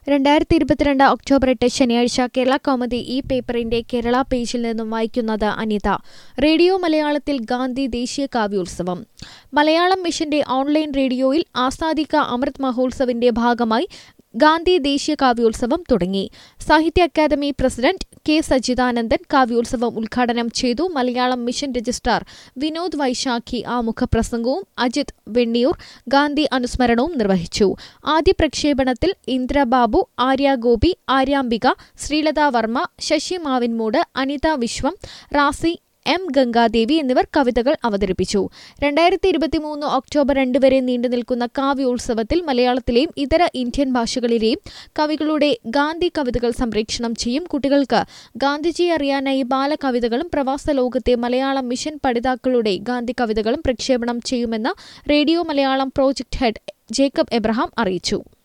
2022 October 8 ശനിയാഴ്ച കേരള കൗമുദി ഈ പേപ്പറിന്റെ കേരള പേജിൽ നിന്നും വായിക്കുന്നത് അനിത. റേഡിയോ മലയാളത്തിൽ ഗാന്ധി ദേശീയ കാവ്യോത്സവം. മലയാളം മിഷന്റെ ഓൺലൈൻ റേഡിയോയിൽ ആസാദി കാ അമൃത് മഹോത്സവിന്റെ ഭാഗമായി ഗാന്ധി ദേശീയ കാവ്യോത്സവം തുടങ്ങി. സാഹിത്യ അക്കാദമി പ്രസിഡന്റ് കെ സച്ചിദാനന്ദൻ കാവ്യോത്സവം ഉദ്ഘാടനം ചെയ്തു. മലയാളം മിഷൻ രജിസ്ട്രാർ വിനോദ് വൈശാഖി ആമുഖപ്രസംഗവും അജിത് വെണ്ണിയൂർ ഗാന്ധി അനുസ്മരണവും നിർവഹിച്ചു. ആദ്യ പ്രക്ഷേപണത്തിൽ ഇന്ദ്രബാബു, ആര്യ ഗോപി, ആര്യാംബിക, ശ്രീലത വർമ്മ, ശശി മാവിൻമൂട്, അനിത വിശ്വം, റാസി, എം ഗംഗാദേവി എന്നിവർ കവിതകൾ അവതരിപ്പിച്ചു. 2023 ഒക്ടോബർ 2 വരെ നീണ്ടുനിൽക്കുന്ന കാവ്യോത്സവത്തിൽ മലയാളത്തിലെയും ഇതര ഇന്ത്യൻ ഭാഷകളിലെയും കവികളുടെ ഗാന്ധി കവിതകൾ സംപ്രേഷണം ചെയ്യും. കുട്ടികൾക്ക് ഗാന്ധിജിയെ അറിയാനായി ബാലകവിതകളും പ്രവാസ ലോകത്തെ മലയാളം മിഷൻ പഠിതാക്കളുടെ ഗാന്ധി കവിതകളും പ്രക്ഷേപണം ചെയ്യുമെന്ന് radio Malayalam project head Jacob Abraham അറിയിച്ചു.